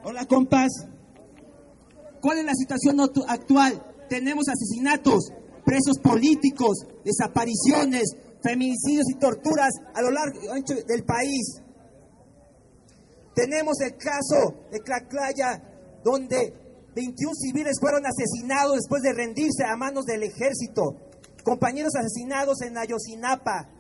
Hola, compas. ¿Cuál es la situación actual? Tenemos asesinatos, presos políticos, desapariciones, feminicidios y torturas a lo largo y ancho del país. Tenemos el caso de Tlaxcala, donde 21 civiles fueron asesinados después de rendirse a manos del ejército. Compañeros asesinados en Ayotzinapa.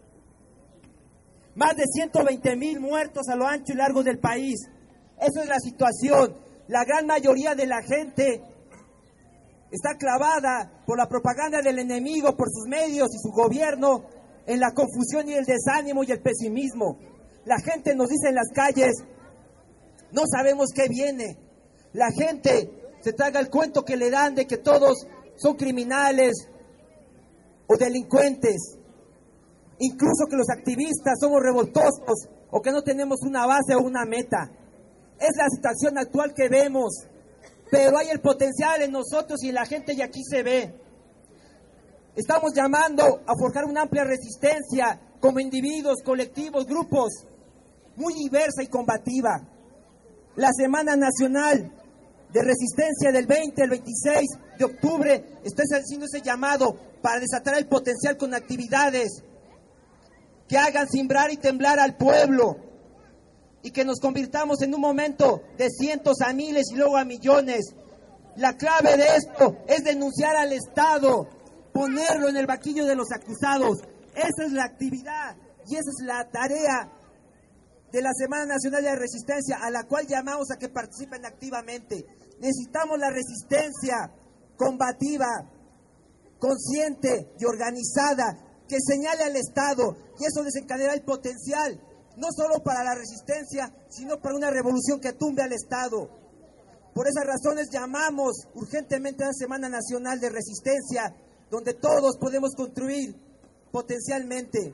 Más de 120,000 muertos a lo ancho y largo del país. Esa es la situación. La gran mayoría de la gente está clavada por la propaganda del enemigo, por sus medios y su gobierno, en la confusión y el desánimo y el pesimismo. La gente nos dice en las calles, no sabemos qué viene. La gente se traga el cuento que le dan de que todos son criminales o delincuentes. Incluso que los activistas somos revoltosos o que no tenemos una base o una meta. Es la situación actual que vemos, pero hay el potencial en nosotros y en la gente y aquí se ve. Estamos llamando a forjar una amplia resistencia como individuos, colectivos, grupos, muy diversa y combativa. La Semana Nacional de Resistencia del 20 al 26 de octubre está haciendo ese llamado para desatar el potencial con actividades que hagan cimbrar y temblar al pueblo y que nos convirtamos en un momento de cientos a miles y luego a millones. La clave de esto es denunciar al Estado, ponerlo en el banquillo de los acusados. Esa es la actividad y esa es la tarea de la Semana Nacional de Resistencia, a la cual llamamos a que participen activamente. Necesitamos la resistencia combativa, consciente y organizada, que señale al Estado, y eso desencadenará el potencial, no solo para la resistencia, sino para una revolución que tumbe al Estado. Por esas razones llamamos urgentemente a la Semana Nacional de Resistencia, donde todos podemos construir potencialmente.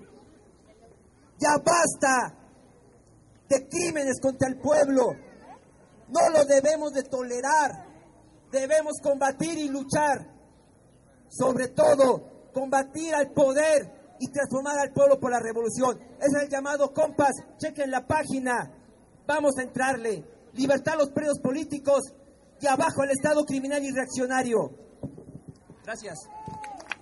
¡Ya basta de crímenes contra el pueblo! No lo debemos de tolerar, debemos combatir y luchar, sobre todo combatir al poder y transformar al pueblo por la revolución. Ese es el llamado, compas, chequen la página, vamos a entrarle. Libertad a los presos políticos y abajo el Estado criminal y reaccionario. Gracias.